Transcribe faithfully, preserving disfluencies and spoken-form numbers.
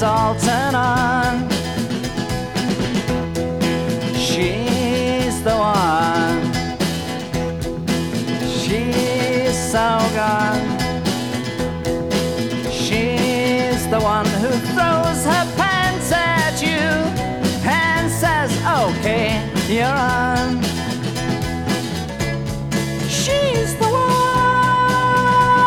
lights all turn on. She's the one. She's so gone. She's the one who throws her pants at you and says, okay, you're on.